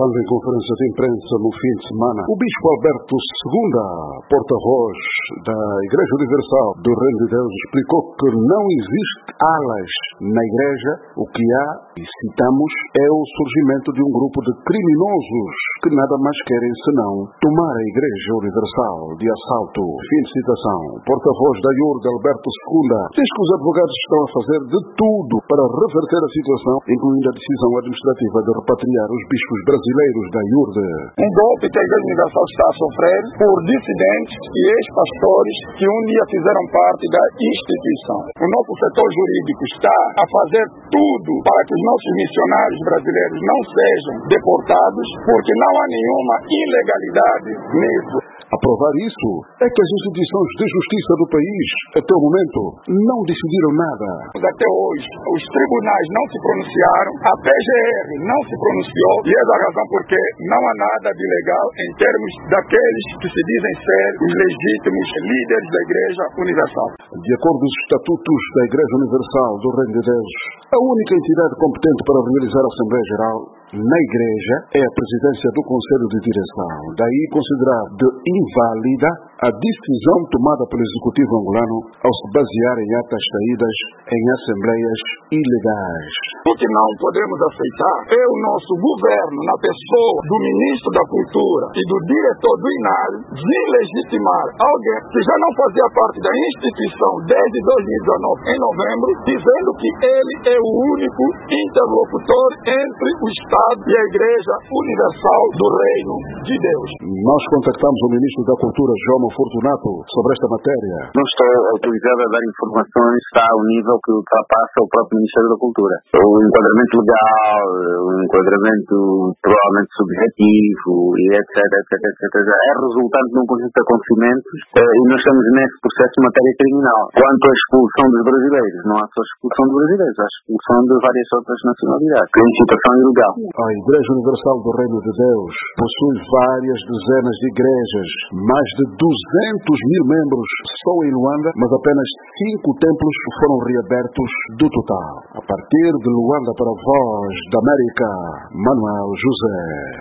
Falando em conferência de imprensa no fim de semana, o Bispo Alberto II, porta-voz da Igreja Universal do Reino de Deus, explicou que não existe alas na Igreja. O que há, e citamos, é o surgimento de um grupo de criminosos que nada mais querem senão tomar a Igreja Universal de assalto. Fim de citação. O porta-voz da IURD, Alberto II, diz que os advogados estão a fazer de tudo para reverter a situação, incluindo a decisão administrativa de repatriar os bispos brasileiros da IURD. Um golpe que a Igreja Universal está a sofrer por dissidentes e ex-pastores que um dia fizeram parte da instituição. O nosso setor jurídico está a fazer tudo para que os nossos missionários brasileiros não sejam deportados, porque não há nenhuma ilegalidade nisso. A provar isso é que as instituições de justiça do país, até o momento, não decidiram nada. Até hoje, os tribunais não se pronunciaram, a PGR não se pronunciou, e é a razão porque não há nada de legal em termos daqueles que se dizem ser os legítimos líderes da Igreja Universal. De acordo com os estatutos da Igreja Universal do Reino de Deus, a única entidade competente para realizar a Assembleia Geral na Igreja é a presidência do Conselho de Direção. Daí considerar de inválida a decisão tomada pelo Executivo angolano ao se basear em atas saídas em assembleias ilegais. O que não podemos aceitar é o nosso governo, na pessoa do Ministro da Cultura e do diretor do INAL, deslegitimar alguém que já não fazia parte da instituição desde 2019, em novembro, dizendo que ele é o único interlocutor entre o Estado e a Igreja Universal do Reino de Deus. Nós contactamos o Ministro da Cultura, João Fortunato, sobre esta matéria. Não estou autorizado a dar informações, está ao nível que ultrapassa o próprio Ministério da Cultura. O enquadramento legal, o enquadramento provavelmente subjetivo, e etc, é resultante de um conjunto de acontecimentos e nós estamos nesse processo de matéria criminal. Quanto à expulsão dos brasileiros, não há só expulsão dos brasileiros, há expulsão de várias outras nacionalidades, que é uma situação ilegal. A Igreja Universal do Reino de Deus possui várias dezenas de igrejas, mais de 200.000 membros só em Luanda, mas apenas 5 templos foram reabertos do total. A partir de Luanda para a Voz da América, Manuel José.